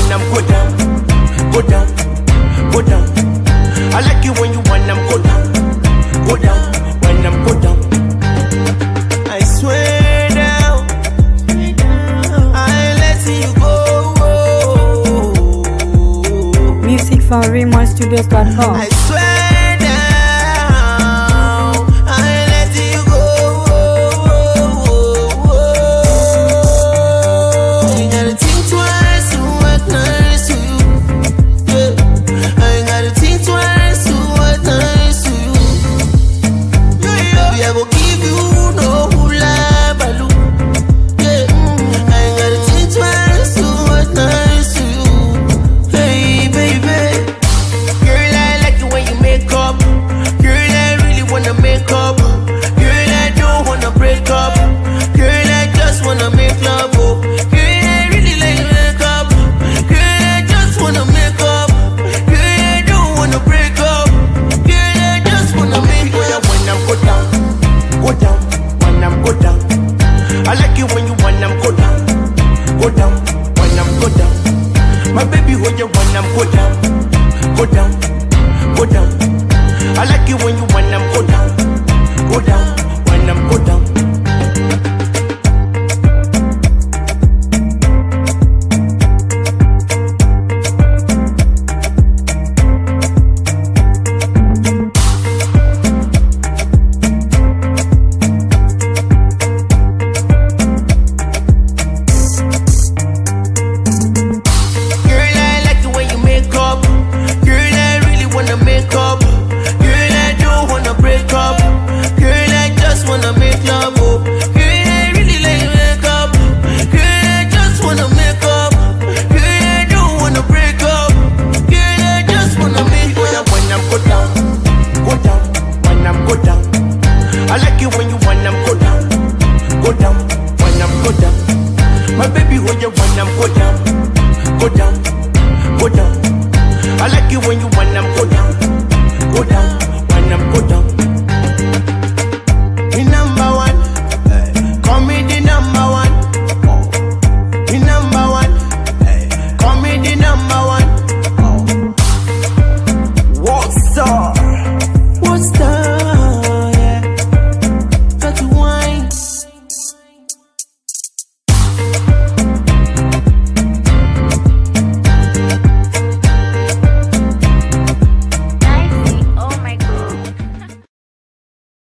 when I'm go down, go down, go down. I like it when you when I'm go down, when I'm go down. I swear down, I ain't letting you go. Music from RaymonStudios.com. I swear down, I ain't letting you go. You gotta think twice to what nice to you. Yeah, I ain't gotta think twice to what nice to you. Baby, I go give you no hula baloo. Yeah, I ain't gotta think twice to what nice to you. Hey, baby. Girl, I like the way you make up. Girl, I really wanna make up. Girl, I don't wanna break up. Girl, I just wanna make love. Oh, girl, I really like to make up. Girl, I just wanna make up. Girl, I don't wanna break up. Girl, I just wanna make love. When I'm go down, when I'm go down. I like it when you when I'm go down, when I'm go down. My baby, when you when I'm go down, go down. I like it when you when I'm go down, when I'm go down. Girl, I like the way you make up. Girl, I really wanna make up. Girl, I don't wanna break up. Girl, I just wanna make love. Oh, girl, I really like to make up. Girl, I just wanna make up. Girl, I don't wanna break up. Girl, I just wanna make love. When I'm go down, when I'm go down. I like it when you when I'm go down, when I'm go down. My baby, when you when I'm go down,